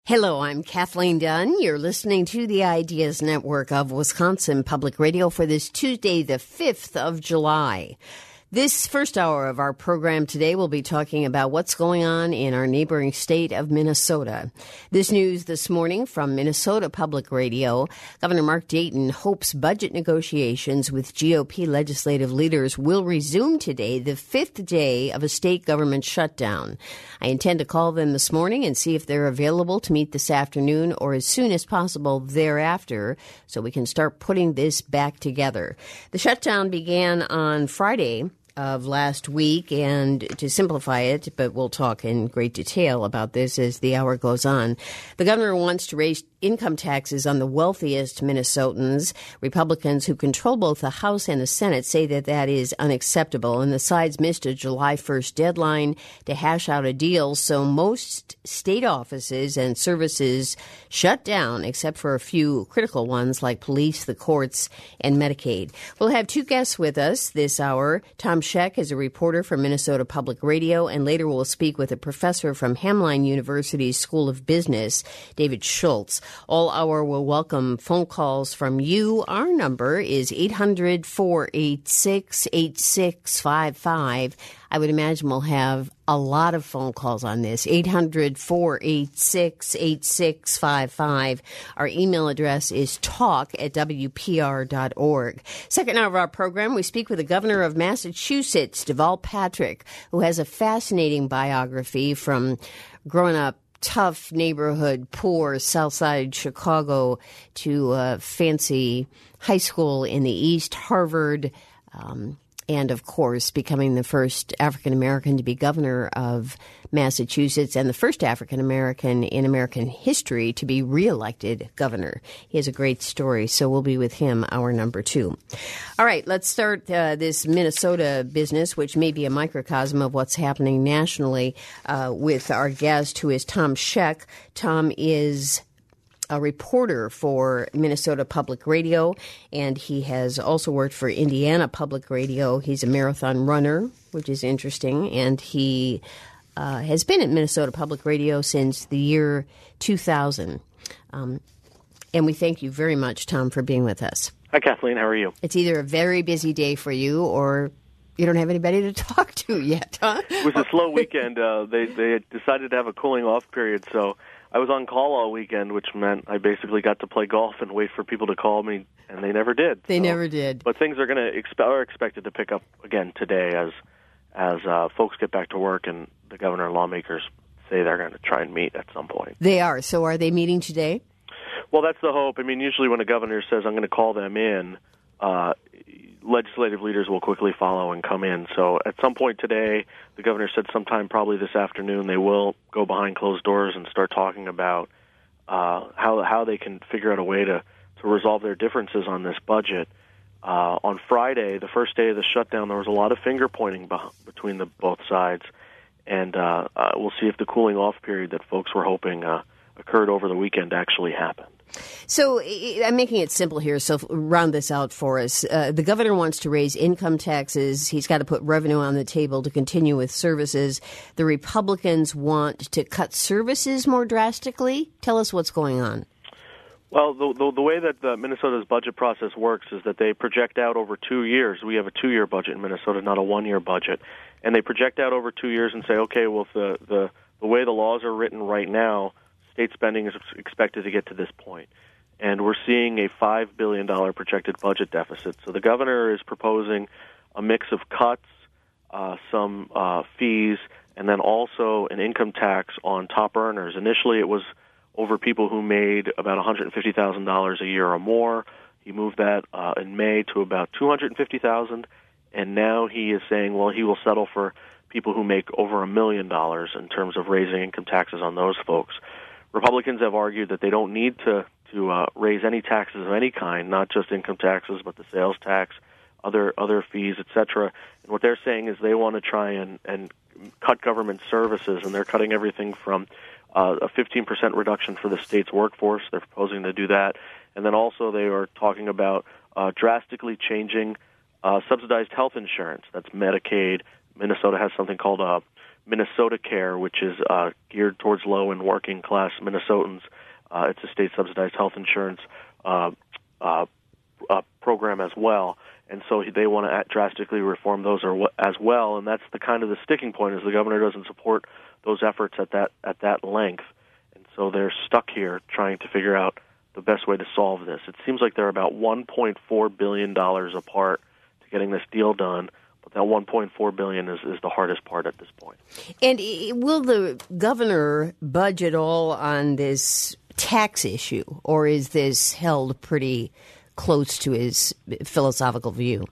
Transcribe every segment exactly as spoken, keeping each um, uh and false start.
Hello, I'm Kathleen Dunn. You're listening to the Ideas Network of Wisconsin Public Radio for this Tuesday, the fifth of July. This first hour of our program today will be talking about what's going on in our neighboring state of Minnesota. This news this morning from Minnesota Public Radio. Governor Mark Dayton hopes budget negotiations with G O P legislative leaders will resume today, the fifth day of a state government shutdown. I intend to call them this morning and see if they're available to meet this afternoon or as soon as possible thereafter so we can start putting this back together. The shutdown began on Friday of last week, and to simplify it, but we'll talk in great detail about this as the hour goes on. The governor wants to raise income taxes on the wealthiest Minnesotans. Republicans who control both the House and the Senate say that that is unacceptable, and the sides missed a July first deadline to hash out a deal, so most state offices and services shut down, except for a few critical ones like police, the courts, and Medicaid. We'll have two guests with us this hour. Tom Scheck is a reporter for Minnesota Public Radio, and later we'll speak with a professor from Hamline University's School of Business, David Schultz. All hour will welcome phone calls from you. Our number is eight hundred, four eight six, eight six five five. I would imagine we'll have a lot of phone calls on this. eight hundred, four eight six, eight six five five. Our email address is talk at w p r dot org. Second hour of our program, we speak with the governor of Massachusetts, Deval Patrick, who has a fascinating biography from growing up tough neighborhood, poor South Side Chicago to a fancy high school in the East, Harvard, um, and, of course, becoming the first African-American to be governor of Massachusetts and the first African-American in American history to be reelected governor. He has a great story, so we'll be with him, hour number two. All right, let's start uh, this Minnesota business, which may be a microcosm of what's happening nationally, uh, with our guest, who is Tom Scheck. Tom is a reporter for Minnesota Public Radio, and he has also worked for Indiana Public Radio. He's a marathon runner, which is interesting, and he uh, has been at Minnesota Public Radio since the year two thousand. Um, and we thank you very much, Tom, for being with us. Hi, Kathleen. How are you? It's either a very busy day for you or you don't have anybody to talk to yet, huh? It was a slow weekend. Uh, they, they had decided to have a cooling-off period, so I was on call all weekend, which meant I basically got to play golf and wait for people to call me, and they never did. They so, never did. But things are going to expe- are expected to pick up again today as as uh, folks get back to work, and the governor and lawmakers say they're going to try and meet at some point. They are. So are they meeting today? Well, that's the hope. I mean, usually when a governor says, I'm going to call them in, uh, legislative leaders will quickly follow and come in. So at some point today, the governor said sometime probably this afternoon, they will go behind closed doors and start talking about uh, how how they can figure out a way to, to resolve their differences on this budget. Uh, on Friday, the first day of the shutdown, there was a lot of finger-pointing be- between the both sides, and uh, uh, we'll see if the cooling-off period that folks were hoping uh, occurred over the weekend actually happened. So I'm making it simple here, so round this out for us. Uh, the governor wants to raise income taxes. He's got to put revenue on the table to continue with services. The Republicans want to cut services more drastically. Tell us what's going on. Well, the, the, the way that the Minnesota's budget process works is that they project out over two years. We have a two-year budget in Minnesota, not a one-year budget. And they project out over two years and say, okay, well, if the, the, the way the laws are written right now, state spending is expected to get to this point. And we're seeing a five billion dollars projected budget deficit. So the governor is proposing a mix of cuts, uh, some uh, fees, and then also an income tax on top earners. Initially, it was over people who made about one hundred fifty thousand dollars a year or more. He moved that uh, in May to about two hundred fifty thousand dollars, and now he is saying, well, he will settle for people who make over a million dollars in terms of raising income taxes on those folks. Republicans have argued that they don't need to, to uh, raise any taxes of any kind, not just income taxes, but the sales tax, other other fees, et cetera. And what they're saying is they want to try and, and cut government services, and they're cutting everything from uh, a fifteen percent reduction for the state's workforce. They're proposing to do that. And then also they are talking about uh, drastically changing uh, subsidized health insurance. That's Medicaid. Minnesota has something called uh, Minnesota Care, which is uh, geared towards low and working class Minnesotans. Uh, it's a state-subsidized health insurance uh, uh, uh, program as well. And so they want to drastically reform those as well, and that's the kind of the sticking point is the governor doesn't support those efforts at that at that length, and so they're stuck here trying to figure out the best way to solve this. It seems like they're about one point four billion dollars apart to getting this deal done, but that one point four billion dollars is, is the hardest part at this point. And will the governor budge at all on this tax issue, or is this held pretty close to his philosophical view?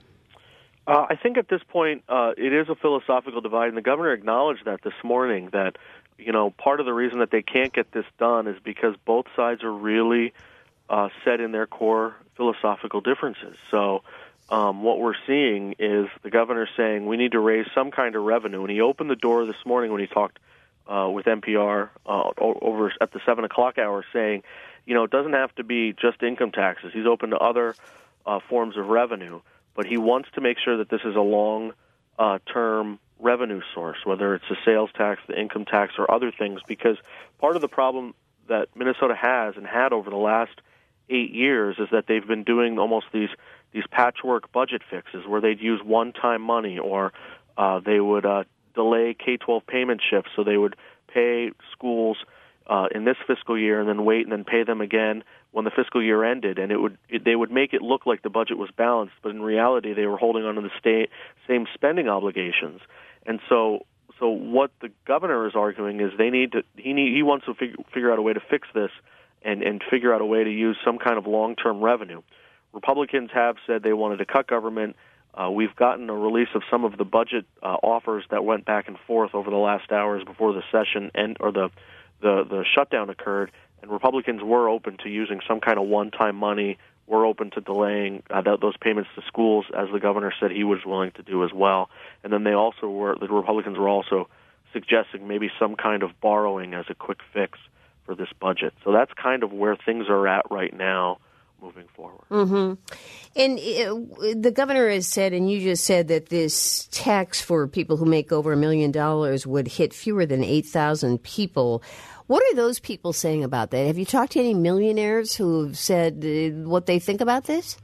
Uh, I think at this point uh, it is a philosophical divide, and the governor acknowledged that this morning, that, you know, part of the reason that they can't get this done is because both sides are really uh, set in their core philosophical differences. So um, what we're seeing is the governor saying we need to raise some kind of revenue, and he opened the door this morning when he talked uh, with N P R uh, over at the seven o'clock hour saying, you know, it doesn't have to be just income taxes. He's open to other uh, forms of revenue, but he wants to make sure that this is a long-term uh, revenue source, whether it's the sales tax, the income tax, or other things, because part of the problem that Minnesota has and had over the last eight years is that they've been doing almost these these patchwork budget fixes where they'd use one-time money, or uh, they would uh, delay K twelve payment shifts, so they would pay schools Uh, in this fiscal year, and then wait and then pay them again when the fiscal year ended, and it would it, they would make it look like the budget was balanced, but in reality they were holding on to the state, same spending obligations. And so, so what the governor is arguing is they need to he need he wants to figure, figure out a way to fix this and and figure out a way to use some kind of long-term revenue. Republicans have said they wanted to cut government. Uh, we've gotten a release of some of the budget uh, offers that went back and forth over the last hours before the session and or the The, the shutdown occurred, and Republicans were open to using some kind of one-time money. We're open to delaying uh, th- those payments to schools, as the governor said he was willing to do as well. And then they also were, the Republicans were also suggesting maybe some kind of borrowing as a quick fix for this budget. So that's kind of where things are at right now moving forward. Mm-hmm. And uh, the governor has said, and you just said, that this tax for people who make over a million dollars would hit fewer than eight thousand people. What are those people saying about that? Have you talked to any millionaires who have said uh, what they think about this?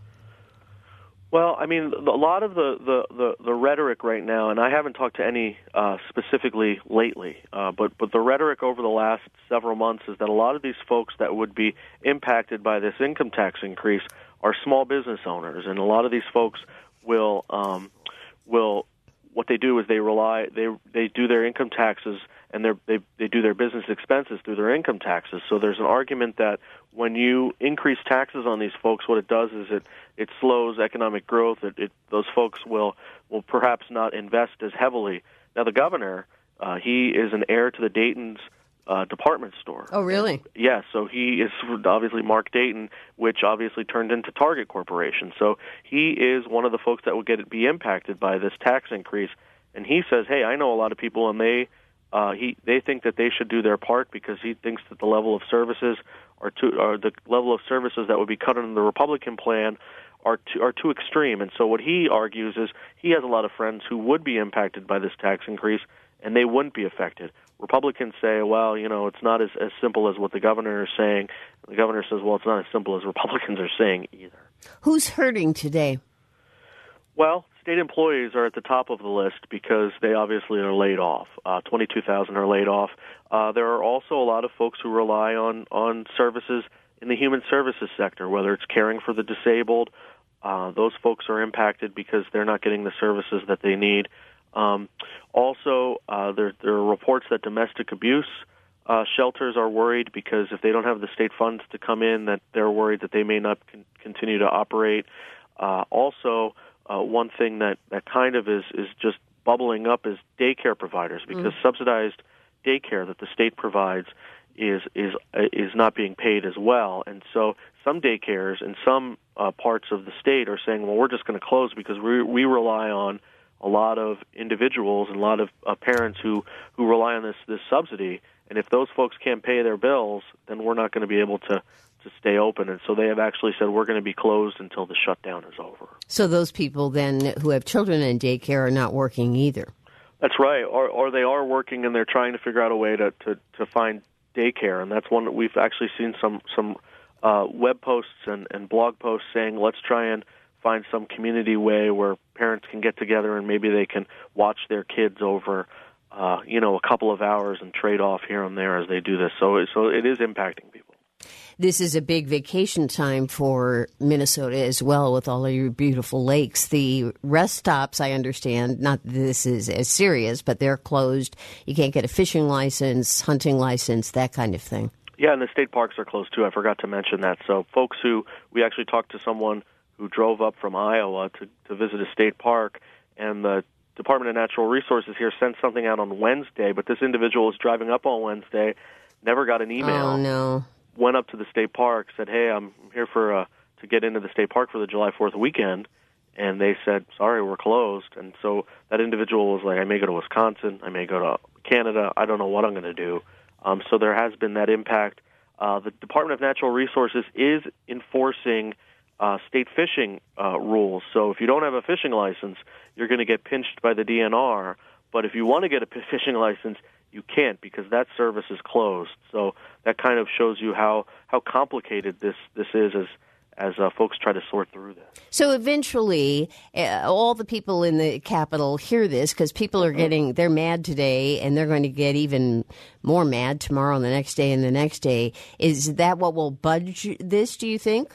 Well, I mean, a lot of the, the, the, the rhetoric right now, and I haven't talked to any uh, specifically lately, uh, but, but the rhetoric over the last several months is that a lot of these folks that would be impacted by this income tax increase are small business owners, and a lot of these folks will um, will what they do is they rely they they do their income taxes and they they do their business expenses through their income taxes. So there's an argument that when you increase taxes on these folks, what it does is it, it slows economic growth. It, it, those folks will will perhaps not invest as heavily. Now the governor, uh, he is an heir to the Dayton's uh, department store. Oh, really? And, yeah, so he is obviously Mark Dayton, which obviously turned into Target Corporation. So he is one of the folks that will get be impacted by this tax increase. And he says, hey, I know a lot of people, and they uh, he they think that they should do their part because he thinks that the level of services are too, or the level of services that would be cut under the Republican plan are too, are too extreme. And so what he argues is he has a lot of friends who would be impacted by this tax increase, and they wouldn't be affected. Republicans say, well, you know, it's not as, as simple as what the governor is saying. The governor says, well, it's not as simple as Republicans are saying either. Who's hurting today? Well, state employees are at the top of the list because they obviously are laid off. Uh, twenty-two thousand are laid off. Uh, there are also a lot of folks who rely on, on services in the human services sector, whether it's caring for the disabled. Uh, those folks are impacted because they're not getting the services that they need. Um, also, uh, there, there are reports that domestic abuse uh, shelters are worried because if they don't have the state funds to come in, that they're worried that they may not con- continue to operate. Uh, also, uh, one thing that, that kind of is, is just bubbling up is daycare providers, because mm. subsidized daycare that the state provides is is is not being paid as well. And so some daycares in some uh, parts of the state are saying, well, we're just going to close because we we rely on a lot of individuals and a lot of uh, parents who, who rely on this, this subsidy. And if those folks can't pay their bills, then we're not going to be able to, to stay open. And so they have actually said we're going to be closed until the shutdown is over. So those people then who have children in daycare are not working either. That's right, or or they are working and they're trying to figure out a way to, to, to find daycare, and that's one that we've actually seen some some uh, web posts and, and blog posts saying let's try and find some community way where parents can get together and maybe they can watch their kids over, uh, you know, a couple of hours and trade off here and there as they do this. So so it is impacting people. This is a big vacation time for Minnesota as well, with all of your beautiful lakes. The rest stops, I understand, not that this is as serious, but they're closed. You can't get a fishing license, hunting license, that kind of thing. Yeah, and the state parks are closed, too. I forgot to mention that. So folks who, we actually talked to someone who drove up from Iowa to, to visit a state park, and the Department of Natural Resources here sent something out on Wednesday, but this individual was driving up on Wednesday, never got an email. Oh, no. Went up to the state park, said, hey, I'm here for uh, to get into the state park for the July fourth weekend, and they said, sorry, we're closed. And so that individual was like, I may go to Wisconsin, I may go to Canada, I don't know what I'm going to do. Um, so there has been that impact. Uh, the Department of Natural Resources is enforcing uh, state fishing uh, rules. So if you don't have a fishing license, you're going to get pinched by the D N R. But if you want to get a fishing license, you can't because that service is closed. So that kind of shows you how, how complicated this, this is as as uh, folks try to sort through this. So eventually, uh, all the people in the Capitol hear this because people are getting, they're mad today and they're going to get even more mad tomorrow and the next day and the next day. Is that what will budge this, do you think?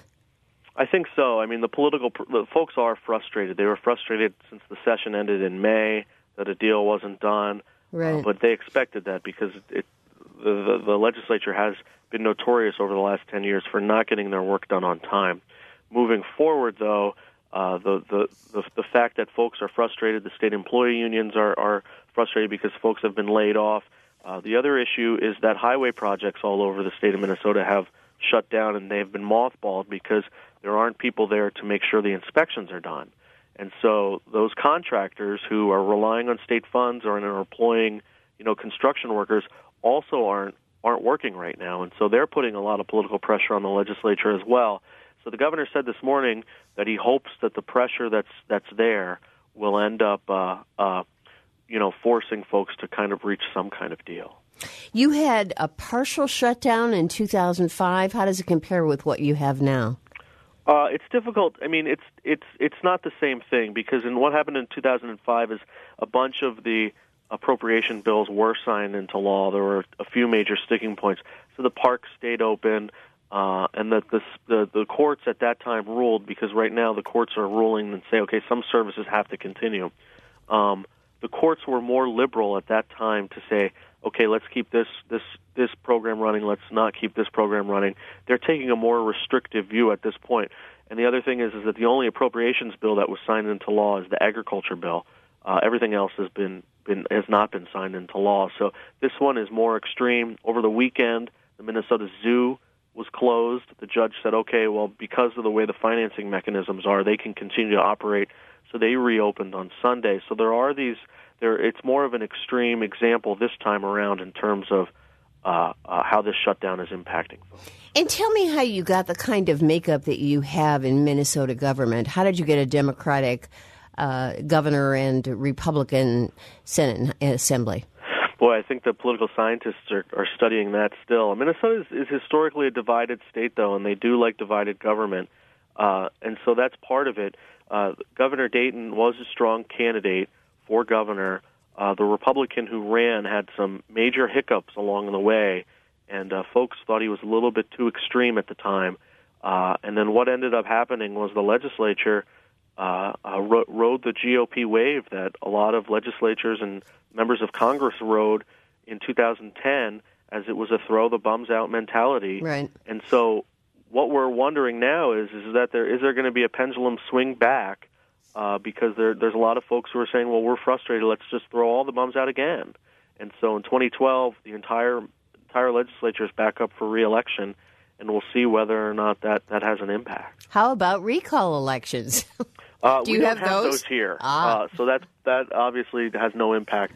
I think so. I mean, the political, the folks are frustrated. They were frustrated since the session ended in May that a deal wasn't done. Right. Uh, but they expected that because it, the, the, the legislature has been notorious over the last ten years for not getting their work done on time. Moving forward, though, uh, the, the, the, the fact that folks are frustrated, the state employee unions are, are frustrated because folks have been laid off. Uh, the other issue is that highway projects all over the state of Minnesota have shut down and they've been mothballed because there aren't people there to make sure the inspections are done. And so those contractors who are relying on state funds or are employing, you know, construction workers also aren't aren't working right now. And so they're putting a lot of political pressure on the legislature as well. So the governor said this morning that he hopes that the pressure that's that's there will end up, uh, uh, you know, forcing folks to kind of reach some kind of deal. You had a partial shutdown in two thousand five. How does it compare with what you have now? Uh, it's difficult. I mean, it's it's it's not the same thing because in what happened in two thousand five is a bunch of the appropriation bills were signed into law. There were a few major sticking points. So the parks stayed open, uh, and that the, the the courts at that time ruled because right now the courts are ruling and say, okay, some services have to continue. Um, the courts were more liberal at that time to say, okay, let's keep this this this program running. Let's not keep this program running. They're taking a more restrictive view at this point. And the other thing is, is that the only appropriations bill that was signed into law is the agriculture bill. Uh, everything else has been, been has not been signed into law. So this one is more extreme. Over the weekend, the Minnesota Zoo was closed. The judge said, okay, well, because of the way the financing mechanisms are, they can continue to operate. So they reopened on Sunday. So there are these. There, it's more of an extreme example this time around in terms of uh, uh, how this shutdown is impacting folks. And tell me how you got the kind of makeup that you have in Minnesota government. How did you get a Democratic uh, governor and Republican Senate Assembly? Boy, I think the political scientists are, are studying that still. Minnesota is, is historically a divided state, though, and they do like divided government. Uh, and so that's part of it. Uh, Governor Dayton was a strong candidate for governor. Uh, the Republican who ran had some major hiccups along the way, and uh, folks thought he was a little bit too extreme at the time. Uh, and then what ended up happening was the legislature uh, uh, ro- rode the G O P wave that a lot of legislatures and members of Congress rode in two thousand ten as it was a throw-the-bums-out mentality. Right. And so what we're wondering now is, is that there is there going to be a pendulum swing back Uh, because there, there's a lot of folks who are saying, well, we're frustrated, let's just throw all the bums out again. And so in twenty twelve, the entire entire legislature is back up for re-election, and we'll see whether or not that, that has an impact. How about recall elections? Uh, Do we you don't have have those? those here. Ah. Uh, so that, that obviously has no impact on,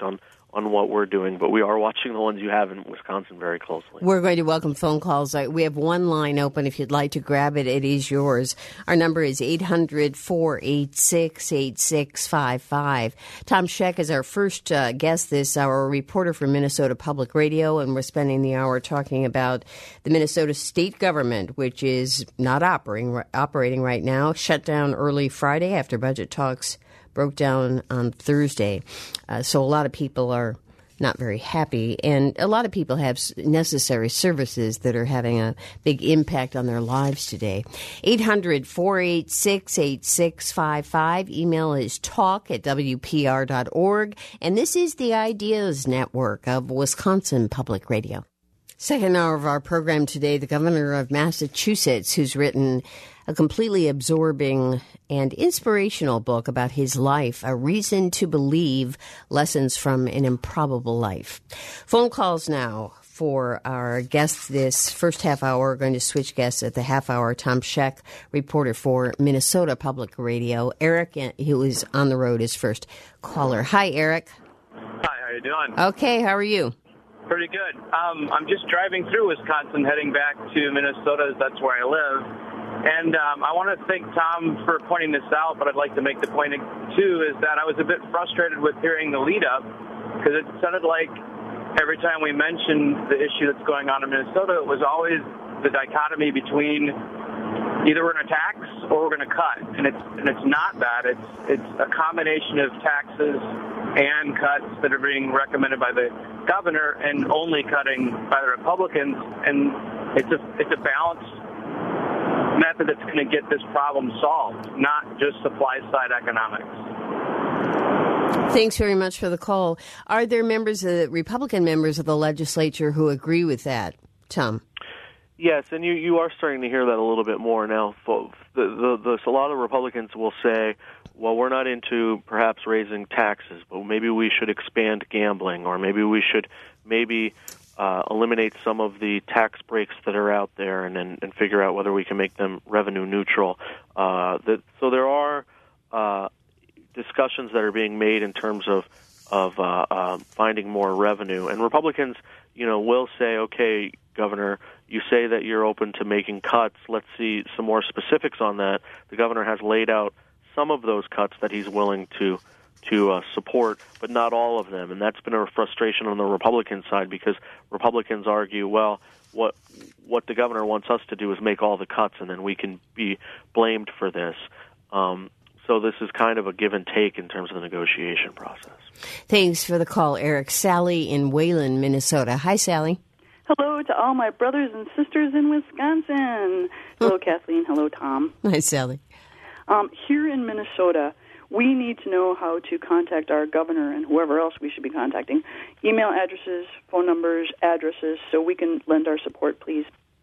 on what we're doing, but we are watching the ones you have in Wisconsin very closely. We're going to welcome phone calls. We have one line open. If you'd like to grab it, it is yours. Our number is eight hundred, four eight six, eight six five five. Tom Scheck is our first uh, guest this hour, a reporter for Minnesota Public Radio, and we're spending the hour talking about the Minnesota state government, which is not operating, operating right now, shut down early Friday after budget talks broke down on Thursday. Uh, so a lot of people are not very happy, and a lot of people have necessary services that are having a big impact on their lives today. eight hundred, four eight six, eight six five five. Email is talk at w p r dot org. And this is the Ideas Network of Wisconsin Public Radio. Second hour of our program today, the governor of Massachusetts, who's written a completely absorbing and inspirational book about his life, A Reason to Believe, Lessons from an Improbable Life. Phone calls now for our guests this first half hour. We're going to switch guests at the half hour. Tom Scheck, reporter for Minnesota Public Radio. Eric, who is on the road, is first caller. Hi, Eric. Hi, how you doing? Okay, how are you? Pretty good. Um, I'm just driving through Wisconsin, heading back to Minnesota, as that's where I live. And um, I want to thank Tom for pointing this out, but I'd like to make the point, too, is that I was a bit frustrated with hearing the lead-up, because it sounded like every time we mentioned the issue that's going on in Minnesota, it was always the dichotomy between either we're going to tax or we're going to cut. And it's and it's not that. It's it's a combination of taxes and cuts that are being recommended by the governor and only cutting by the Republicans. And it's a it's a balanced method that's going to get this problem solved, not just supply-side economics. Thanks very much for the call. Are there members, of the Republican members of the legislature who agree with that, Tom? Yes, and you, you are starting to hear that a little bit more now. The, the, the, a lot of Republicans will say, well, we're not into perhaps raising taxes, but maybe we should expand gambling, or maybe we should maybe uh, eliminate some of the tax breaks that are out there and, and, and figure out whether we can make them revenue neutral. Uh, that, so there are uh, discussions that are being made in terms of, of uh, uh, finding more revenue. And Republicans, you know, will say, okay, Governor, you say that you're open to making cuts. Let's see some more specifics on that. The governor has laid out some of those cuts that he's willing to to uh, support, but not all of them. And that's been a frustration on the Republican side, because Republicans argue, well, what what the governor wants us to do is make all the cuts, and then we can be blamed for this. Um, so this is kind of a give and take in terms of the negotiation process. Thanks for the call, Eric. Sally in Wayland, Minnesota. Hi, Sally. Hello to all my brothers and sisters in Wisconsin. Hello, Kathleen. Hello, Tom. Hi, Sally. Um, here in Minnesota, we need to know how to contact our governor and whoever else we should be contacting. Email addresses, phone numbers, addresses, so we can lend our support, please.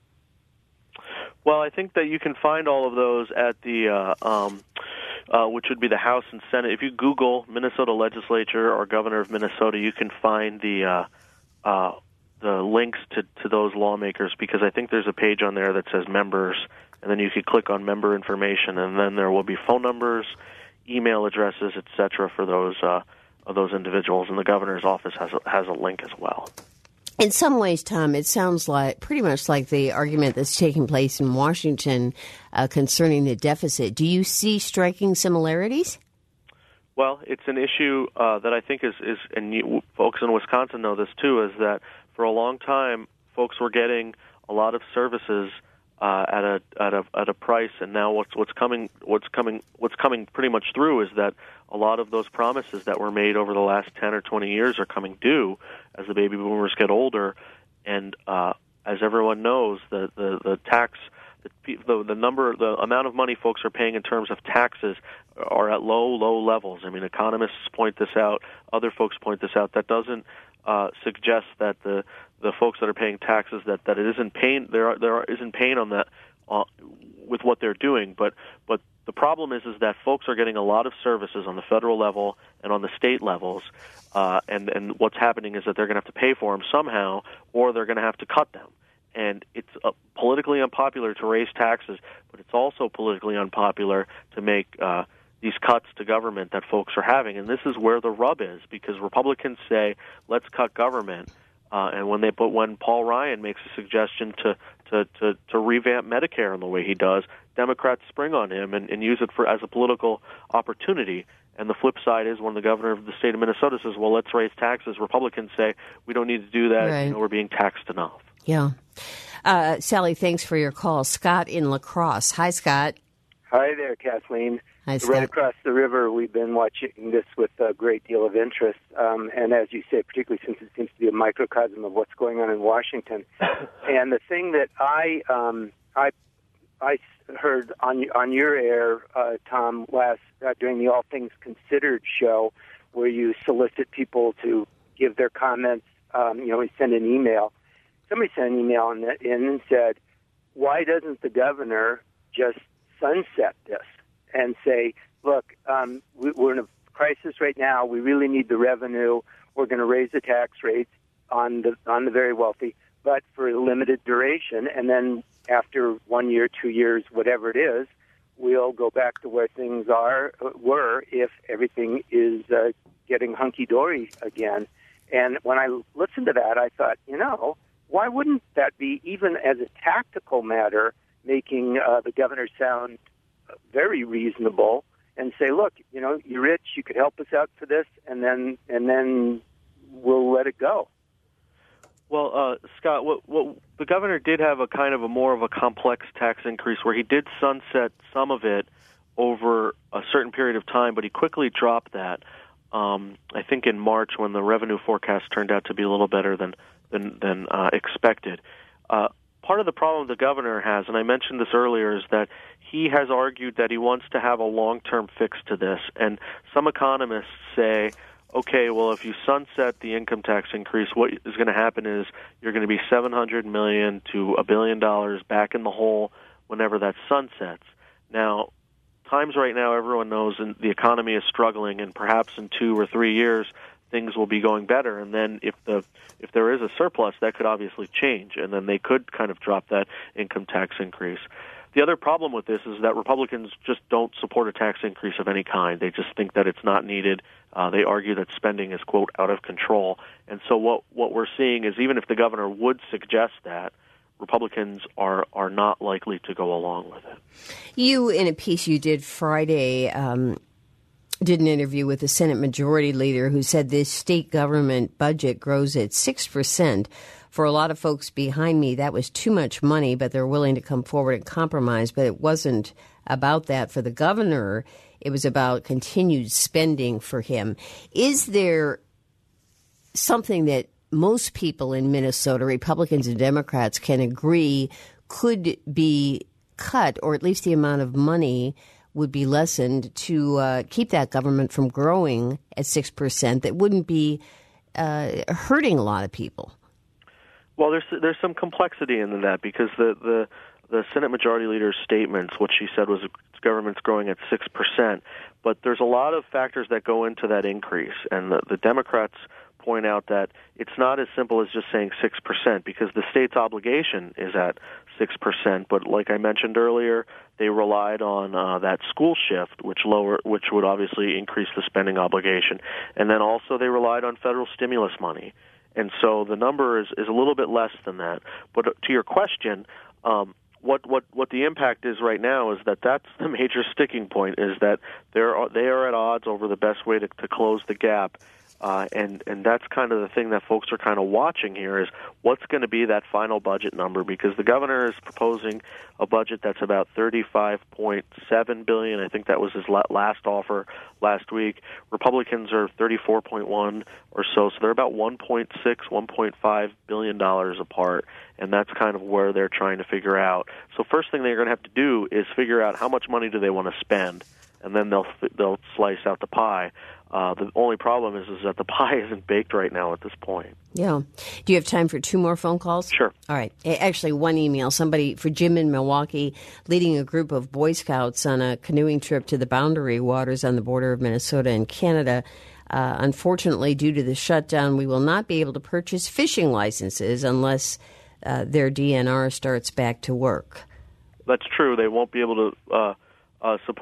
Well, I think that you can find all of those at the, uh, um, uh, which would be the House and Senate. If you Google Minnesota Legislature or Governor of Minnesota, you can find the uh, uh, the links to, to those lawmakers, because I think there's a page on there that says members, and then you could click on member information, and then there will be phone numbers, email addresses, et cetera, for those uh, those individuals, and the governor's office has a, has a link as well. In some ways, Tom, it sounds like pretty much like the argument that's taking place in Washington uh, concerning the deficit. Do you see striking similarities? Well, it's an issue uh, that I think is, is, and you, folks in Wisconsin know this too, is that for a long time, folks were getting a lot of services uh, at a at a at a price, and now what's what's coming what's coming what's coming pretty much through is that a lot of those promises that were made over the last ten or twenty years are coming due as the baby boomers get older, and uh, as everyone knows, the the, the tax. The, the number, the amount of money folks are paying in terms of taxes are at low, low levels. I mean, economists point this out. Other folks point this out. That doesn't uh, suggest that the the folks that are paying taxes that, that it isn't pain. There are, there are, isn't pain on that uh, with what they're doing. But but the problem is is that folks are getting a lot of services on the federal level and on the state levels, uh, and and what's happening is that they're going to have to pay for them somehow, or they're going to have to cut them. And it's uh, politically unpopular to raise taxes, but it's also politically unpopular to make uh, these cuts to government that folks are having. And this is where the rub is, because Republicans say, let's cut government. Uh, and when they but when Paul Ryan makes a suggestion to, to, to, to revamp Medicare in the way he does, Democrats spring on him and, and use it for as a political opportunity. And the flip side is when the governor of the state of Minnesota says, well, let's raise taxes, Republicans say, we don't need to do that. Right. You know, we're being taxed enough. Yeah. Uh, Sally, thanks for your call. Scott in La Crosse. Hi, Scott. Hi there, Kathleen. Hi, Scott. Right across the river, we've been watching this with a great deal of interest. Um, and as you say, particularly since it seems to be a microcosm of what's going on in Washington. And the thing that I um, I I heard on on your air, uh, Tom, last uh, during the All Things Considered show, where you solicit people to give their comments. Um, you know, we send an email. Somebody sent an email in, in and said, "Why doesn't the governor just sunset this and say, look, um, we, we're in a crisis right now. We really need the revenue. We're going to raise the tax rates on the on the very wealthy, but for a limited duration, and then after one year, two years, whatever it is, we'll go back to where things are were if everything is uh, getting hunky-dory again." And when I listened to that, I thought, you know, why wouldn't that be, even as a tactical matter, making uh, the governor sound very reasonable and say, look, you know, you're rich, you could help us out for this, and then and then we'll let it go. Well, uh, Scott, what, what, the governor did have a kind of a more of a complex tax increase where he did sunset some of it over a certain period of time, but he quickly dropped that. Um, I think in March, when the revenue forecast turned out to be a little better than than, than uh, expected. Uh, part of the problem the governor has, and I mentioned this earlier, is that he has argued that he wants to have a long-term fix to this. And some economists say, okay, well, if you sunset the income tax increase, what is going to happen is you're going to be seven hundred million dollars to a billion dollars back in the hole whenever that sunsets. Now, times right now, everyone knows the economy is struggling, and perhaps in two or three years, things will be going better. And then if the if there is a surplus, that could obviously change, and then they could kind of drop that income tax increase. The other problem with this is that Republicans just don't support a tax increase of any kind. They just think that it's not needed. Uh, they argue that spending is, quote, out of control. And so what, what we're seeing is even if the governor would suggest that, Republicans are, are not likely to go along with it. You, in a piece you did Friday, um, did an interview with the Senate Majority Leader who said this state government budget grows at six percent. For a lot of folks behind me, that was too much money, but they're willing to come forward and compromise. But it wasn't about that for the governor. It was about continued spending for him. Is there something that most people in Minnesota, Republicans and Democrats, can agree could be cut, or at least the amount of money would be lessened to uh, keep that government from growing at six percent that wouldn't be uh, hurting a lot of people? Well, there's there's some complexity in that, because the, the, the Senate Majority Leader's statements, what she said was government's growing at six percent, but there's a lot of factors that go into that increase, and the, the Democrats point out that it's not as simple as just saying six percent, because the state's obligation is at six percent, but like I mentioned earlier, they relied on uh, that school shift, which lower, which would obviously increase the spending obligation, and then also they relied on federal stimulus money. And so the number is, is a little bit less than that. But to your question, um, what, what, what the impact is right now is that that's the major sticking point, is that they're, they are at odds over the best way to, to close the gap. Uh, and, and that's kind of the thing that folks are kind of watching here, is what's going to be that final budget number, because the governor is proposing a budget that's about thirty-five point seven billion dollars. I think that was his last offer last week. Republicans are thirty-four point one or so, so they're about one point six, one point five billion dollars apart, and that's kind of where they're trying to figure out. So first thing they're going to have to do is figure out how much money do they want to spend, and then they'll they'll slice out the pie. Uh, the only problem is, is that the pie isn't baked right now at this point. Yeah. Do you have time for two more phone calls? Sure. All right. Actually, one email. Somebody, for Jim in Milwaukee, leading a group of Boy Scouts on a canoeing trip to the Boundary Waters on the border of Minnesota and Canada. Uh, unfortunately, due to the shutdown, we will not be able to purchase fishing licenses unless uh, their D N R starts back to work. That's true. They won't be able to uh, uh, support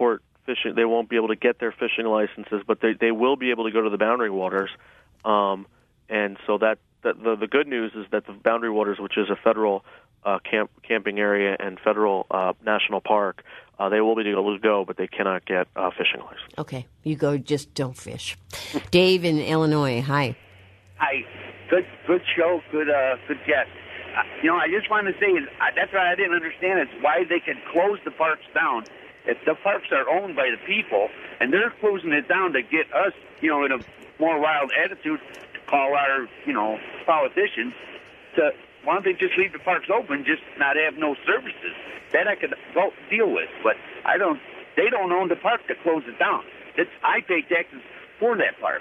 fishing. They won't be able to get their fishing licenses, but they they will be able to go to the boundary waters. Um, and so that, that the the good news is that the boundary waters, which is a federal uh, camp camping area and federal uh, national park, uh, they will be able to go, but they cannot get uh, fishing license. Okay, you go, just don't fish. Dave in Illinois, hi. Hi, good good show, good uh, good guest. Uh, you know, I just wanted to say uh, that's what I didn't understand is why they could close the parks down. If the parks are owned by the people and they're closing it down to get us, you know, in a more wild attitude, to call our, you know, politicians to, why don't they just leave the parks open, just not have no services? That I could go deal with, but I don't. They don't own the park to close it down. It's I pay taxes for that park.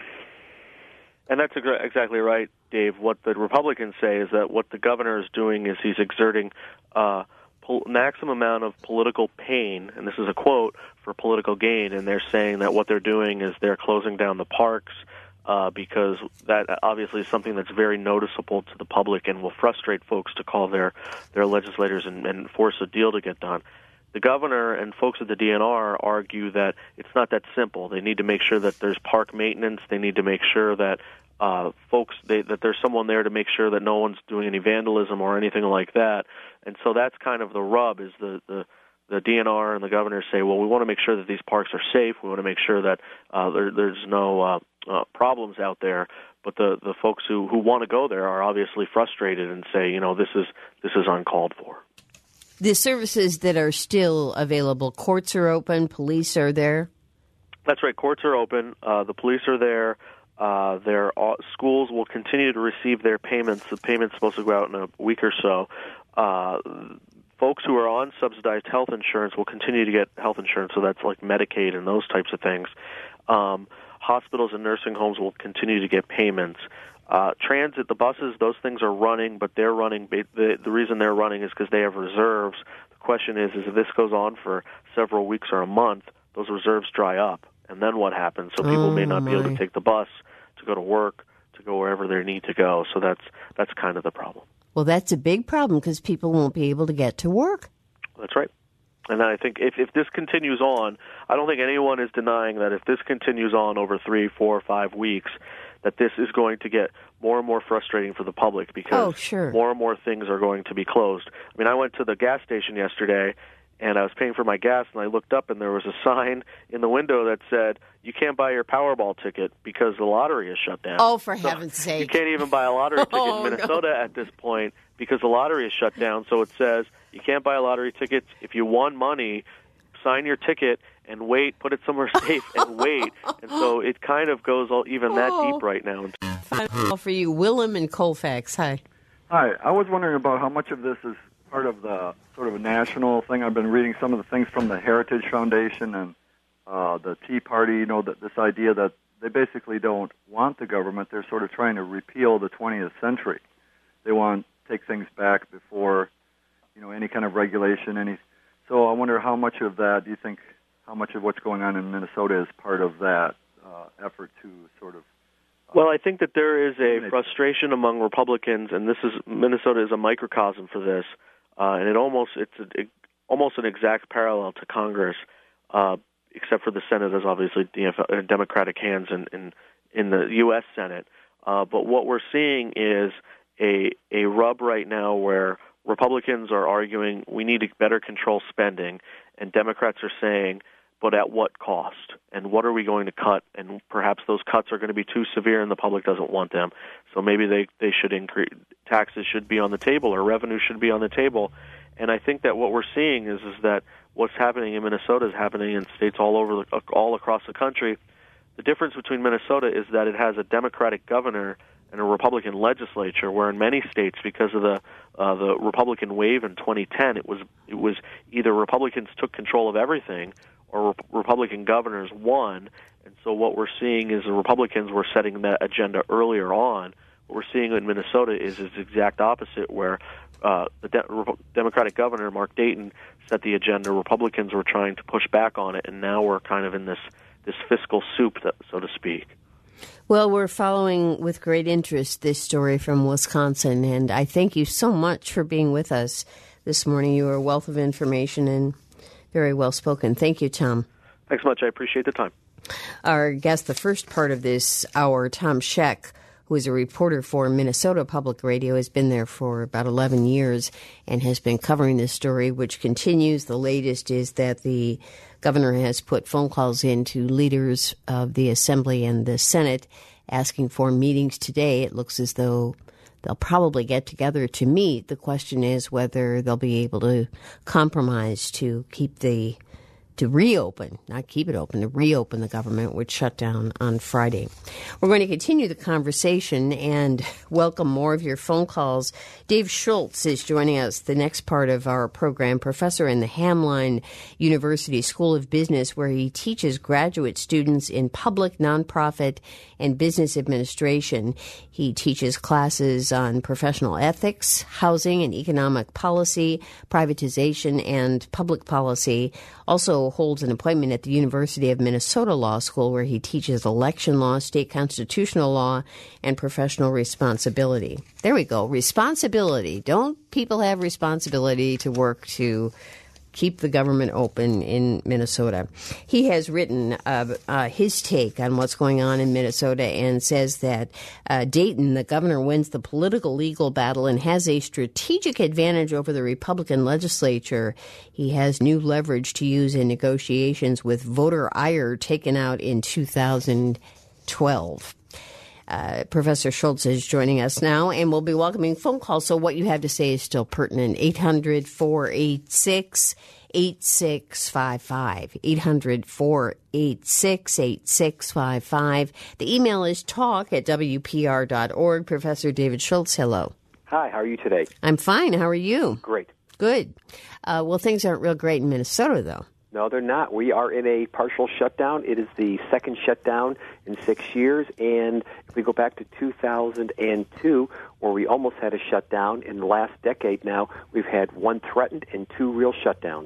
And that's exactly right, Dave. What the Republicans say is that what the governor is doing is he's exerting uh, pol- maximum amount of political pain, and this is a quote, for political gain, and they're saying that what they're doing is they're closing down the parks uh, because that obviously is something that's very noticeable to the public and will frustrate folks to call their, their legislators and, and force a deal to get done. The governor and folks at the D N R argue that it's not that simple. They need to make sure that there's park maintenance. They need to make sure that uh, folks they, that there's someone there to make sure that no one's doing any vandalism or anything like that. And so that's kind of the rub. Is the the, the D N R and the governor say, well, we want to make sure that these parks are safe. We want to make sure that uh, there, there's no uh, uh, problems out there. But the, the folks who, who want to go there are obviously frustrated and say, you know, this is this is uncalled for. The services that are still available, courts are open, police are there? That's right. Courts are open. Uh, the police are there. Uh, their uh, schools will continue to receive their payments. The payment's supposed to go out in a week or so. Uh, folks who are on subsidized health insurance will continue to get health insurance, so that's like Medicaid and those types of things. Um, hospitals and nursing homes will continue to get payments. Uh, transit, the buses, those things are running, but they're running. The, the reason they're running is because they have reserves. The question is, is if this goes on for several weeks or a month, those reserves dry up, and then what happens? So people oh, may not my. be able to take the bus to go to work, to go wherever they need to go. So that's that's kind of the problem. Well, that's a big problem because people won't be able to get to work. That's right. And I think if, if this continues on, I don't think anyone is denying that if this continues on over three, four, five weeks, that this is going to get more and more frustrating for the public because oh, sure. more and more things are going to be closed. I mean, I went to the gas station yesterday, and I was paying for my gas, and I looked up, and there was a sign in the window that said, you can't buy your Powerball ticket because the lottery is shut down. Oh, for so heaven's sake. You can't even buy a lottery ticket oh, in Minnesota no. at this point because the lottery is shut down. So it says you can't buy a lottery ticket. If you won money, sign your ticket and wait, put it somewhere safe and wait. And so it kind of goes all, even that oh. deep right now. Final for you, Willem in Colfax. Hi. Hi. I was wondering about how much of this is part of the sort of a national thing. I've been reading some of the things from the Heritage Foundation and uh, the Tea Party, you know, that this idea that they basically don't want the government. They're sort of trying to repeal the twentieth century. They want to take things back before, you know, any kind of regulation. Any. So I wonder how much of that do you think, how much of what's going on in Minnesota is part of that uh, effort to sort of... Uh, well, I think that there is a frustration among Republicans, and this is Minnesota is a microcosm for this, uh, and it almost it's a, it, almost an exact parallel to Congress, uh, except for the Senate is obviously the Democratic hands in, in, in the U S Senate. Uh, but what we're seeing is a a rub right now where Republicans are arguing we need to better control spending, and Democrats are saying, but at what cost? And what are we going to cut? And perhaps those cuts are going to be too severe and the public doesn't want them. So maybe they, they should increase, taxes should be on the table or revenue should be on the table. And I think that what we're seeing is, is that what's happening in Minnesota is happening in states all over, the, all across the country. The difference between Minnesota is that it has a Democratic governor and a Republican legislature, where in many states, because of the uh, the Republican wave in twenty ten, it was it was either Republicans took control of everything or Re- Republican governors won. And so what we're seeing is the Republicans were setting that agenda earlier on. What we're seeing in Minnesota is its exact opposite, where uh, the De- Re- Democratic governor, Mark Dayton, set the agenda. Republicans were trying to push back on it, and now we're kind of in this, this fiscal soup, that, so to speak. Well, we're following with great interest this story from Wisconsin, and I thank you so much for being with us this morning. You are a wealth of information and very well spoken. Thank you, Tom. Thanks much. I appreciate the time. Our guest, the first part of this hour, Tom Scheck, who is a reporter for Minnesota Public Radio, has been there for about eleven years and has been covering this story, which continues. The latest is that the governor has put phone calls in to leaders of the Assembly and the Senate asking for meetings today. It looks as though they'll probably get together to meet. The question is whether they'll be able to compromise to keep the to reopen, not keep it open, to reopen the government, which shut down on Friday. We're going to continue the conversation and welcome more of your phone calls. Dave Schultz is joining us, the next part of our program, professor in the Hamline University School of Business, where he teaches graduate students in public, nonprofit, and business administration. He teaches classes on professional ethics, housing and economic policy, privatization, and public policy. Also holds an appointment at the University of Minnesota Law School, where he teaches election law, state constitutional law, and professional responsibility. There we go. Responsibility. Don't people have responsibility to work to keep the government open in Minnesota? He has written uh, uh, his take on what's going on in Minnesota and says that uh, Dayton, the governor, wins the political legal battle and has a strategic advantage over the Republican legislature. He has new leverage to use in negotiations with voter ire taken out in two thousand twelve. Uh, Professor Schultz is joining us now, and we'll be welcoming phone calls, so what you have to say is still pertinent. eight hundred, four eight six, eight six five five. eight hundred, four eight six, eight six five five. The email is talk at w p r dot org. Professor David Schultz, hello. Hi, how are you today? I'm fine. How are you? Great. Good. Uh, well, things aren't real great in Minnesota, though. No, they're not. We are in a partial shutdown. It is the second shutdown in six years. And if we go back to two thousand two, where we almost had a shutdown, in the last decade now, we've had one threatened and two real shutdowns.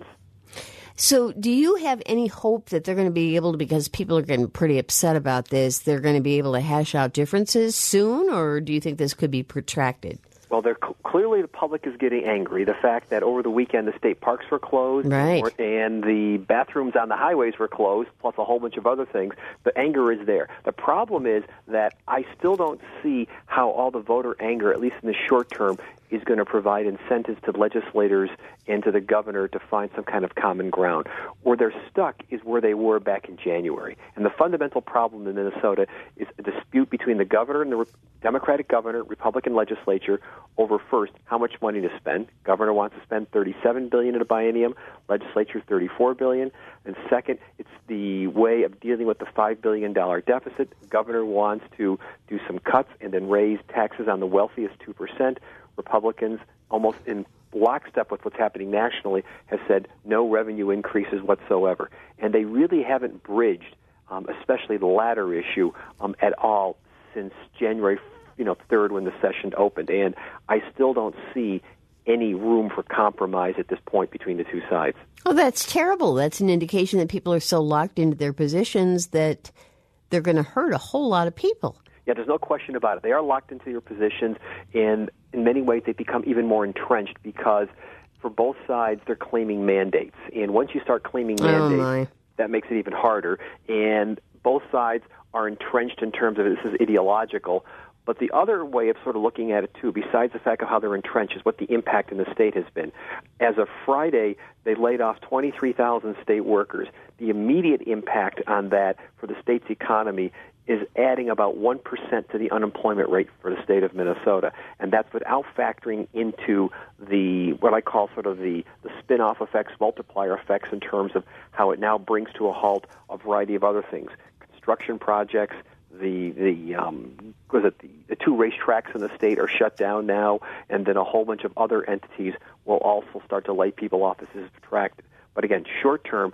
So do you have any hope that they're going to be able to, because people are getting pretty upset about this, they're going to be able to hash out differences soon, or do you think this could be protracted? Well, they're cl- clearly the public is getting angry. The fact that over the weekend the state parks were closed, right, and the bathrooms on the highways were closed, plus a whole bunch of other things, the anger is there. The problem is that I still don't see how all the voter anger, at least in the short term, is going to provide incentives to legislators and to the governor to find some kind of common ground. Where they're stuck is where they were back in January. And the fundamental problem in Minnesota is a dispute between the governor and the Re- Democratic governor, Republican legislature, over first how much money to spend. Governor wants to spend thirty-seven billion dollars in a biennium, legislature thirty-four billion dollars. And second, it's the way of dealing with the five billion dollars deficit. Governor wants to do some cuts and then raise taxes on the wealthiest two percent. Republicans, almost in lockstep with what's happening nationally, have said no revenue increases whatsoever. And they really haven't bridged, um, especially the latter issue, um, at all since January you know, third when the session opened. And I still don't see any room for compromise at this point between the two sides. Oh, that's terrible. That's an indication that people are so locked into their positions that they're going to hurt a whole lot of people. Yeah, there's no question about it. They are locked into their positions, and in many ways they become even more entrenched because for both sides they're claiming mandates. And once you start claiming mandates, oh that makes it even harder. And both sides are entrenched in terms of this is ideological. But the other way of sort of looking at it, too, besides the fact of how they're entrenched, is what the impact in the state has been. As of Friday, they laid off twenty-three thousand state workers. The immediate impact on that for the state's economy is adding about one percent to the unemployment rate for the state of Minnesota. And that's without factoring into the what I call sort of the, the spin-off effects, multiplier effects in terms of how it now brings to a halt a variety of other things. Construction projects, the the um, was it the, the two racetracks in the state are shut down now, and then a whole bunch of other entities will also start to lay people off. This is protracted. But again, short term,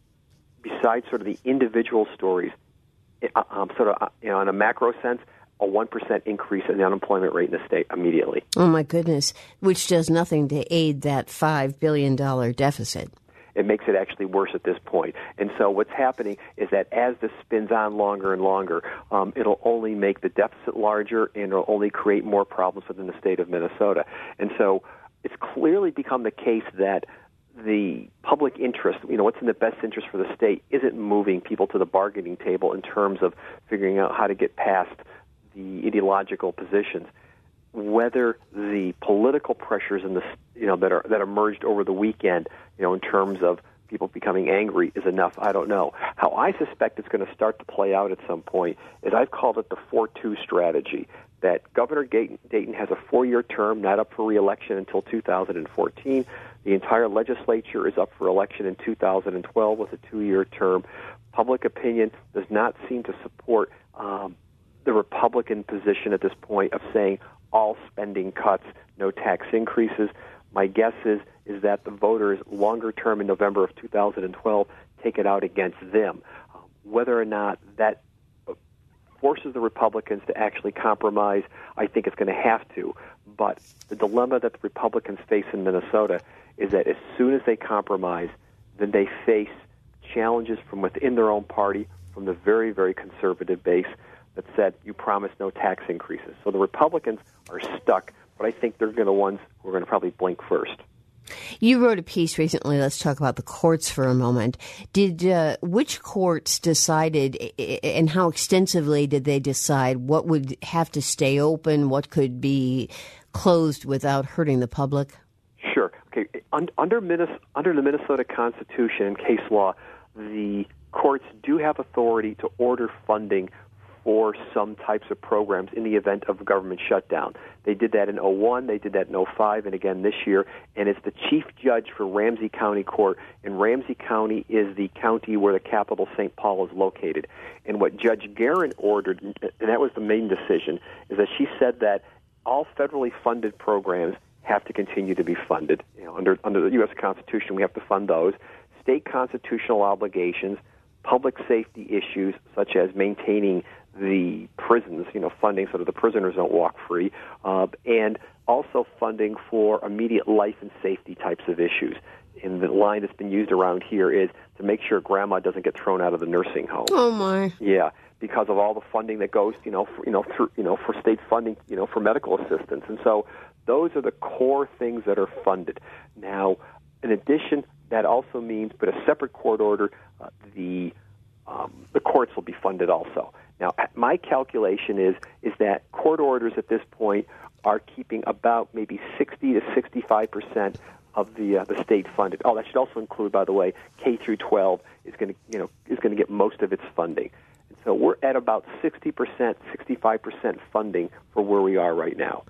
besides sort of the individual stories, um, sort of uh, you know, in a macro sense, a one percent increase in the unemployment rate in the state immediately. Oh my goodness! Which does nothing to aid that five billion dollar deficit. It makes it actually worse at this point. And so what's happening is that as this spins on longer and longer, um, it'll only make the deficit larger and it'll only create more problems within the state of Minnesota. And so it's clearly become the case that the public interest, you know, what's in the best interest for the state, isn't moving people to the bargaining table in terms of figuring out how to get past the ideological positions. Whether the political pressures in the, you know, that are that emerged over the weekend, you know, in terms of people becoming angry is enough, I don't know. How I suspect it's going to start to play out at some point is I've called it the four two strategy, that Governor Dayton, Dayton has a four-year term, not up for re-election until two thousand fourteen. The entire legislature is up for election in two thousand twelve with a two-year term. Public opinion does not seem to support um, the Republican position at this point of saying all spending cuts, no tax increases. My guess is is that the voters, longer term in November of two thousand twelve, take it out against them. Um, whether or not that forces the Republicans to actually compromise, I think it's going to have to. But the dilemma that the Republicans face in Minnesota is that as soon as they compromise, then they face challenges from within their own party, from the very, very conservative base that said, you promised no tax increases. So the Republicans are stuck, but I think they're going to be the ones who are going to probably blink first. You wrote a piece recently. Let's talk about the courts for a moment. Did uh, which courts decided, and how extensively did they decide what would have to stay open, what could be closed without hurting the public? Sure. Okay. Under Minnesota, under the Minnesota Constitution and case law, the courts do have authority to order funding for some types of programs in the event of a government shutdown. They did that in oh one, they did that in oh five, and again this year. And it's the chief judge for Ramsey County Court. And Ramsey County is the county where the capital, Saint Paul, is located. And what Judge Guerin ordered, and that was the main decision, is that she said that all federally funded programs have to continue to be funded. You know, under under the U S Constitution, we have to fund those. State constitutional obligations, public safety issues such as maintaining the prisons, you know, funding so that the prisoners don't walk free, uh, and also funding for immediate life and safety types of issues. And the line that's been used around here is to make sure grandma doesn't get thrown out of the nursing home. Oh my! Yeah, because of all the funding that goes, you know, for, you know, through, you know, for state funding, you know, for medical assistance, and so those are the core things that are funded. Now, in addition, that also means, but a separate court order, uh, the um, the courts will be funded also. Now, my calculation is is that court orders at this point are keeping about maybe sixty to sixty-five percent of the uh, the state funded. Oh, that should also include, by the way, K through twelve is going to you know is going to get most of its funding. And so we're at about sixty percent, sixty-five percent funding for where we are right now.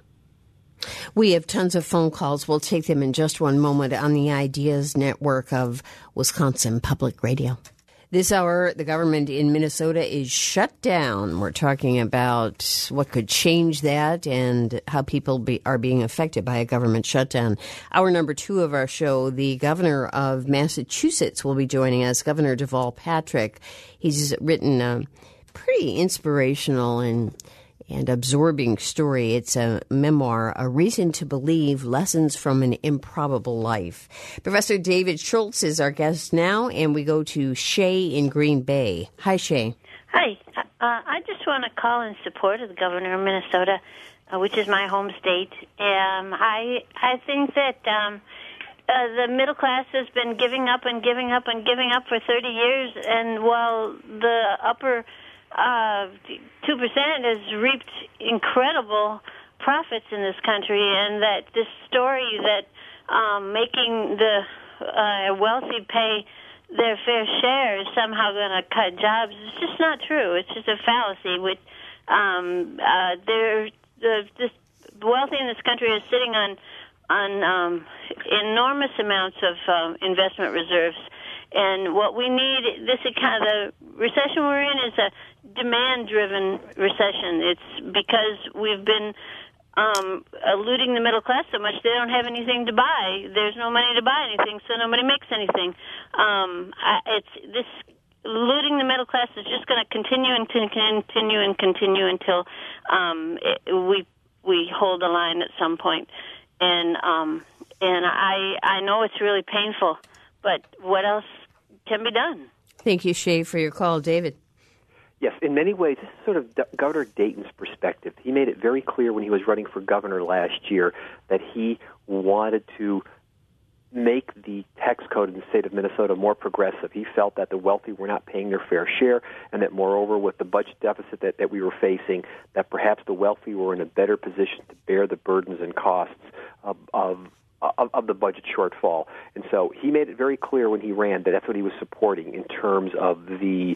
We have tons of phone calls. We'll take them in just one moment on the Ideas Network of Wisconsin Public Radio. This hour, the government in Minnesota is shut down. We're talking about what could change that and how people be, are being affected by a government shutdown. Hour number two of our show, the governor of Massachusetts will be joining us, Governor Deval Patrick. He's written a pretty inspirational and and absorbing story. It's a memoir, A Reason to Believe, Lessons from an Improbable Life. Professor David Schultz is our guest now, and we go to Shay in Green Bay. Hi, Shay. Hi. Uh, I just want to call in support of the governor of Minnesota, uh, which is my home state. Um, I I think that um, uh, the middle class has been giving up and giving up and giving up for thirty years, and while the upper Uh, two percent has reaped incredible profits in this country, and that this story that um, making the uh, wealthy pay their fair share is somehow going to cut jobs is just not true. It's just a fallacy. With um, uh, the this wealthy in this country is sitting on on um, enormous amounts of um, investment reserves. And what we need, this kind of the recession we're in is a demand-driven recession. It's because we've been um, eluding the middle class so much they don't have anything to buy. There's no money to buy anything, so nobody makes anything. Um, I, it's this eluding the middle class is just going to continue and continue and continue until um, it, we we hold the line at some point. And um, and I I know it's really painful, but what else can be done? Thank you, Shay, for your call. David? Yes, in many ways, this is sort of Governor Dayton's perspective. He made it very clear when he was running for governor last year that he wanted to make the tax code in the state of Minnesota more progressive. He felt that the wealthy were not paying their fair share, and that moreover, with the budget deficit that, that we were facing, that perhaps the wealthy were in a better position to bear the burdens and costs of, of Of, of the budget shortfall. And so he made it very clear when he ran that that's what he was supporting in terms of the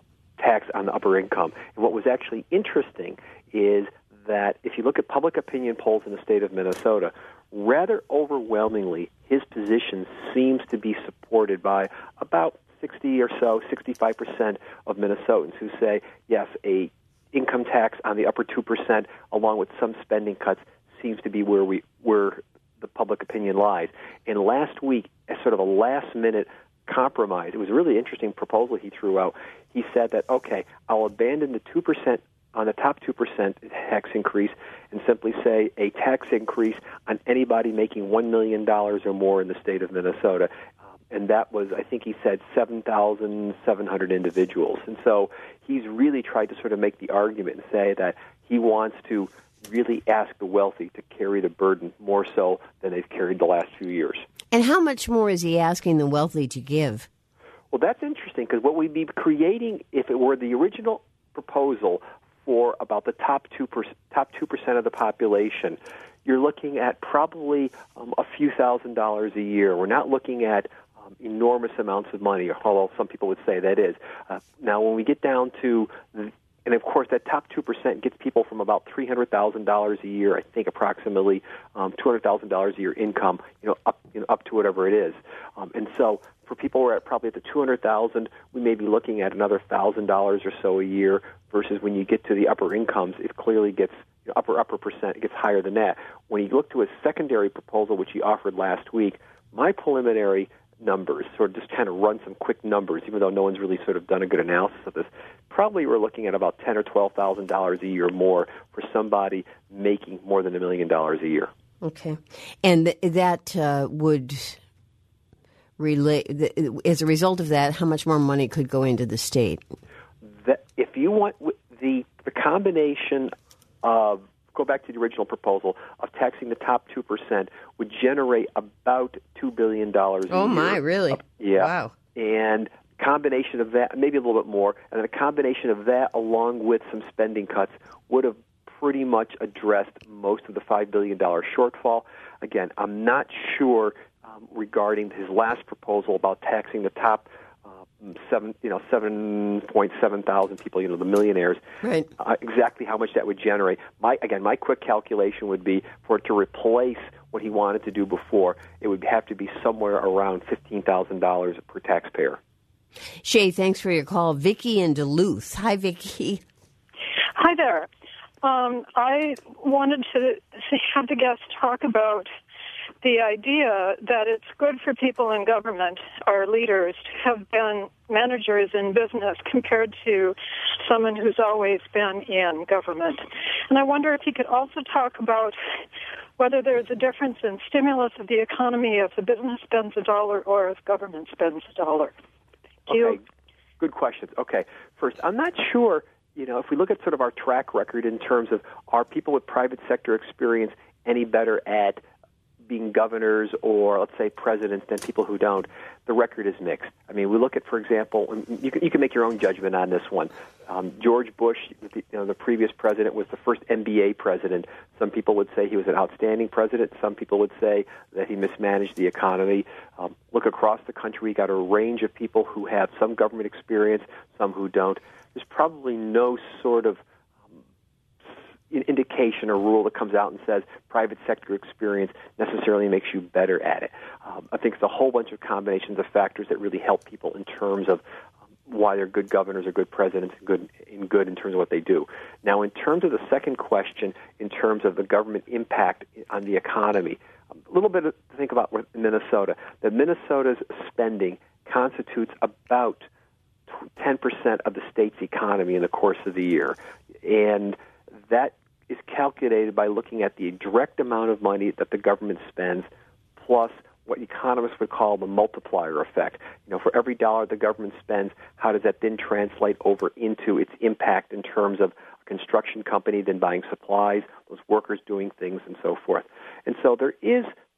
tax on the upper income. And what was actually interesting is that if you look at public opinion polls in the state of Minnesota, rather overwhelmingly, his position seems to be supported by about sixty or so, sixty-five percent of Minnesotans who say, yes, a income tax on the upper two percent along with some spending cuts seems to be where we where the public opinion lies. And last week, as sort of a last-minute compromise, it was a really interesting proposal he threw out. He said that, okay, I'll abandon the two percent on the top two percent tax increase and simply say a tax increase on anybody making one million dollars or more in the state of Minnesota. Um, and that was, I think he said, seven thousand seven hundred individuals. And so he's really tried to sort of make the argument and say that he wants to really ask the wealthy to carry the burden more so than they've carried the last few years. And how much more is he asking the wealthy to give? Well, that's interesting, because what we'd be creating, if it were the original proposal for about the top two percent, top two percent of the population, you're looking at probably um, a few thousand dollars a year. We're not looking at um, enormous amounts of money, although some people would say that is. Uh, now, when we get down to the And, of course, that top two percent gets people from about three hundred thousand dollars a year, I think approximately um, two hundred thousand dollars a year income, you know, up, you know, up to whatever it is. Um, and so for people who are at probably at the two hundred thousand dollars, we may be looking at another one thousand dollars or so a year, versus when you get to the upper incomes, it clearly gets, you know, upper, upper percent, it gets higher than that. When you look to a secondary proposal, which he offered last week, my preliminary numbers, sort of just kind of run some quick numbers, even though no one's really sort of done a good analysis of this. Probably we're looking at about ten or twelve thousand dollars a year more for somebody making more than a million dollars a year. Okay, and th- that uh, would relate. Th- as a result of that, how much more money could go into the state? That if you want the the combination of, go back to the original proposal of taxing the top two percent would generate about two billion dollars a oh year. Oh, my, really? Uh, yeah. Wow. And combination of that, maybe a little bit more, and then a combination of that along with some spending cuts would have pretty much addressed most of the five billion dollars shortfall. Again, I'm not sure um, regarding his last proposal about taxing the top seven, you know, seven point seven thousand people, you know, the millionaires. Right. Uh, exactly how much that would generate. My again, my quick calculation would be for it to replace what he wanted to do before, it would have to be somewhere around fifteen thousand dollars per taxpayer. Shay, thanks for your call. Vicki in Duluth. Hi, Vicki. Hi there. Um, I wanted to have the guest talk about the idea that it's good for people in government, our leaders, to have been managers in business compared to someone who's always been in government. And I wonder if he could also talk about whether there's a difference in stimulus of the economy if the business spends a dollar or if government spends a dollar. Thank you. Okay, good questions. Okay, first, I'm not sure, you know, if we look at sort of our track record in terms of are people with private sector experience any better at being governors or, let's say, presidents than people who don't, the record is mixed. I mean, we look at, for example, you can, you can make your own judgment on this one. Um, George Bush, the, you know, the previous president, was the first M B A president. Some people would say he was an outstanding president. Some people would say that he mismanaged the economy. Um, look across the country, we got a range of people who have some government experience, some who don't. There's probably no sort of indication or rule that comes out and says private sector experience necessarily makes you better at it. Um, I think it's a whole bunch of combinations of factors that really help people in terms of um, why they're good governors or good presidents and good in good in terms of what they do. Now, in terms of the second question, in terms of the government impact on the economy, a little bit to think about with Minnesota. That Minnesota's spending constitutes about ten percent of the state's economy in the course of the year, and that is calculated by looking at the direct amount of money that the government spends plus what economists would call the multiplier effect. You know, for every dollar the government spends, how does that then translate over into its impact in terms of a construction company then buying supplies, those workers doing things, and so forth. And so there is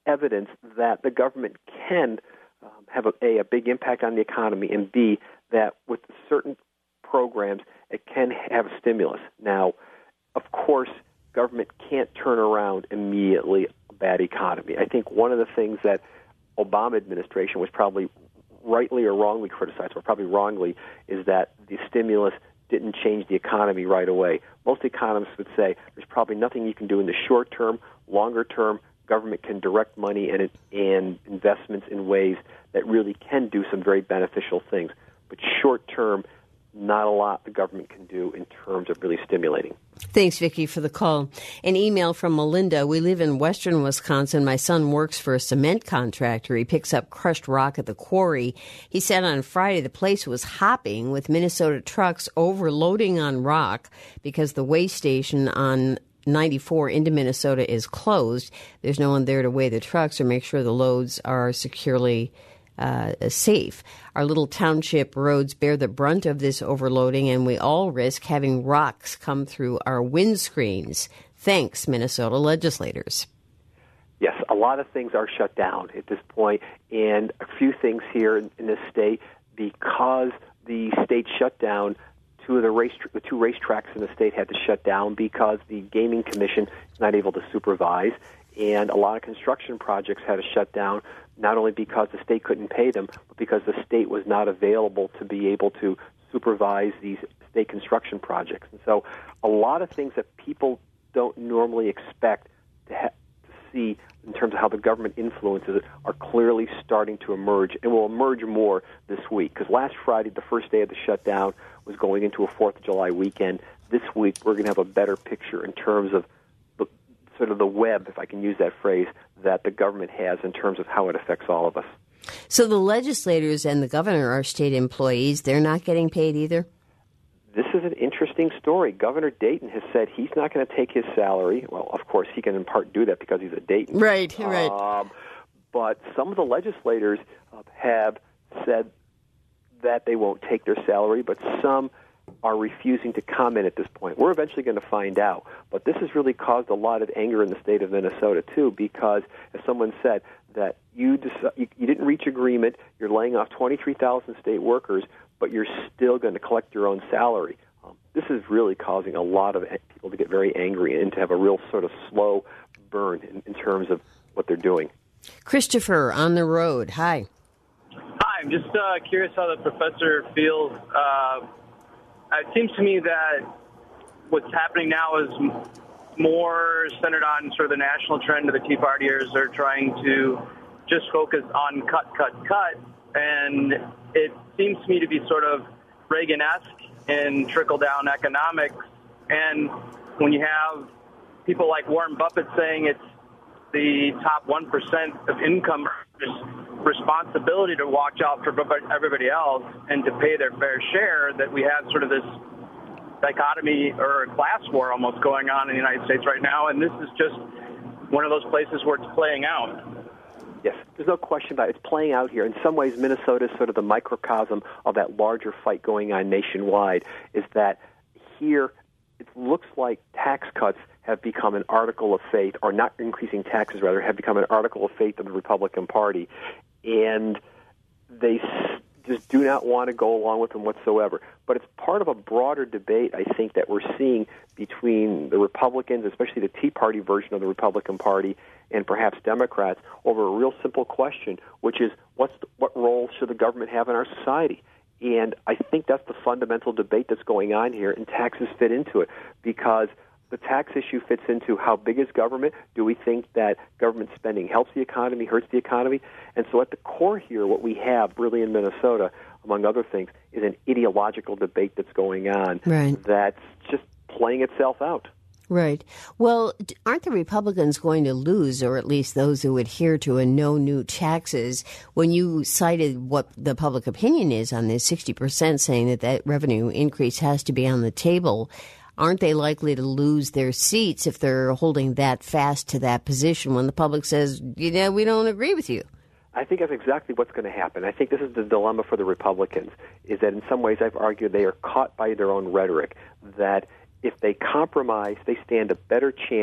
evidence that the government can um, have a, a, a big impact on the economy, and B, that with certain programs, it can have a stimulus. Now, of course, government can't turn around immediately a bad economy. I think one of the things that Obama administration was probably rightly or wrongly criticized, or probably wrongly, is that the stimulus didn't change the economy right away. Most economists would say there's probably nothing you can do in the short term. Longer term, government can direct money and, and investments in ways that really can do some very beneficial things. But short term, not a lot the government can do in terms of really stimulating. Thanks, Vicki, for the call. An email from Melinda. We live in western Wisconsin. My son works for a cement contractor. He picks up crushed rock at the quarry. He said on Friday the place was hopping with Minnesota trucks overloading on rock because the weigh station on ninety-four into Minnesota is closed. There's no one there to weigh the trucks or make sure the loads are securely Uh, safe. Our little township roads bear the brunt of this overloading, and we all risk having rocks come through our windscreens. Thanks, Minnesota legislators. Yes, a lot of things are shut down at this point, and a few things here in, in this state, because the state shut down, two of the race, the two racetracks in the state had to shut down because the Gaming Commission is not able to supervise, and a lot of construction projects had to shut down, not only because the state couldn't pay them, but because the state was not available to be able to supervise these state construction projects. And so a lot of things that people don't normally expect to, ha- to see in terms of how the government influences it are clearly starting to emerge, and will emerge more this week. Because last Friday, the first day of the shutdown, was going into a fourth of July weekend. This week, we're going to have a better picture in terms of sort of the web, if I can use that phrase, that the government has in terms of how it affects all of us. So the legislators and the governor are state employees. They're not getting paid either? This is an interesting story. Governor Dayton has said he's not going to take his salary. Well, of course, he can in part do that because he's a Dayton. Right, right. Um, but some of the legislators uh, have said that they won't take their salary, but some are refusing to comment at this point. We're eventually going to find out. But this has really caused a lot of anger in the state of Minnesota, too, because, as someone said, that you, deci- you, you didn't reach agreement, you're laying off twenty-three thousand state workers, but you're still going to collect your own salary. Um, this is really causing a lot of people to get very angry and to have a real sort of slow burn in, in terms of what they're doing. Christopher on the road. Hi. Hi, I'm just uh, curious how the professor feels. Uh, It seems to me that what's happening now is more centered on sort of the national trend of the Tea Partiers are trying to just focus on cut, cut, cut. And it seems to me to be sort of Reagan-esque in trickle-down economics. And when you have people like Warren Buffett saying it's the top one percent of income responsibility to watch out for everybody else and to pay their fair share, that we have sort of this dichotomy or a class war almost going on in the United States right now, and this is just one of those places where it's playing out. Yes, there's no question about it. It's playing out here. In some ways, Minnesota is sort of the microcosm of that larger fight going on nationwide, is that here it looks like tax cuts have become an article of faith, or not increasing taxes, rather, have become an article of faith of the Republican Party. And they just do not want to go along with them whatsoever. But it's part of a broader debate, I think, that we're seeing between the Republicans, especially the Tea Party version of the Republican Party, and perhaps Democrats, over a real simple question, which is what's the, what role should the government have in our society? And I think that's the fundamental debate that's going on here, and taxes fit into it, because the tax issue fits into how big is government? Do we think that government spending helps the economy, hurts the economy? And so at the core here, what we have really in Minnesota, among other things, is an ideological debate that's going on right. that's just playing itself out. Right. Well, aren't the Republicans going to lose, or at least those who adhere to a no new taxes, when you cited what the public opinion is on this, sixty percent saying that that revenue increase has to be on the table? Aren't they likely to lose their seats if they're holding that fast to that position when the public says, you know, we don't agree with you? I think that's exactly what's going to happen. I think this is the dilemma for the Republicans, is that in some ways I've argued they are caught by their own rhetoric, that if they compromise, they stand a better chance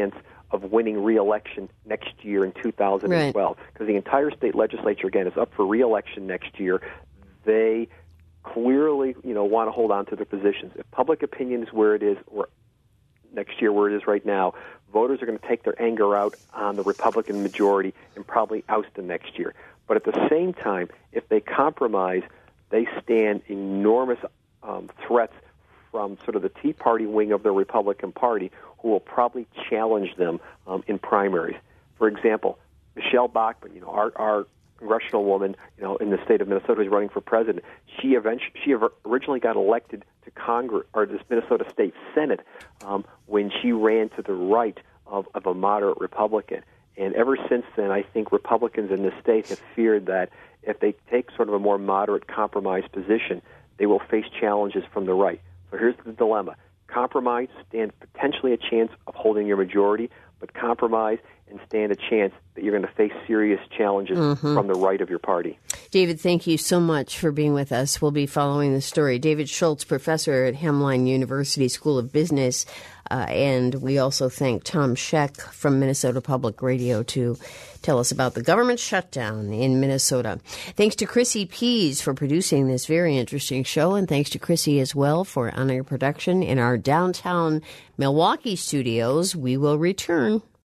of winning re-election next year in two thousand twelve. Because right. the entire state legislature, again, is up for re-election next year. They clearly, you know, want to hold on to their positions. If public opinion is where it is or next year where it is right now, voters are going to take their anger out on the Republican majority and probably oust them next year. But at the same time, if they compromise, they stand enormous um, threats from sort of the Tea Party wing of the Republican Party, who will probably challenge them um, in primaries. For example, Michelle Bachmann, you know, our, our congressional woman, you know, in the state of Minnesota who's running for president, she eventually, she originally got elected to Congress or this Minnesota State Senate um, when she ran to the right of, of a moderate Republican. And ever since then, I think Republicans in the state have feared that if they take sort of a more moderate compromise position, they will face challenges from the right. So here's the dilemma. Compromise, stand potentially a chance of holding your majority, but compromise and stand a chance that you're going to face serious challenges mm-hmm. from the right of your party. David, thank you so much for being with us. We'll be following the story. David Schultz, professor at Hemline University School of Business. Uh, and we also thank Tom Scheck from Minnesota Public Radio to tell us about the government shutdown in Minnesota. Thanks to Chrissy Pease for producing this very interesting show, and thanks to Chrissy as well for on-air production in our downtown Milwaukee studios. We will return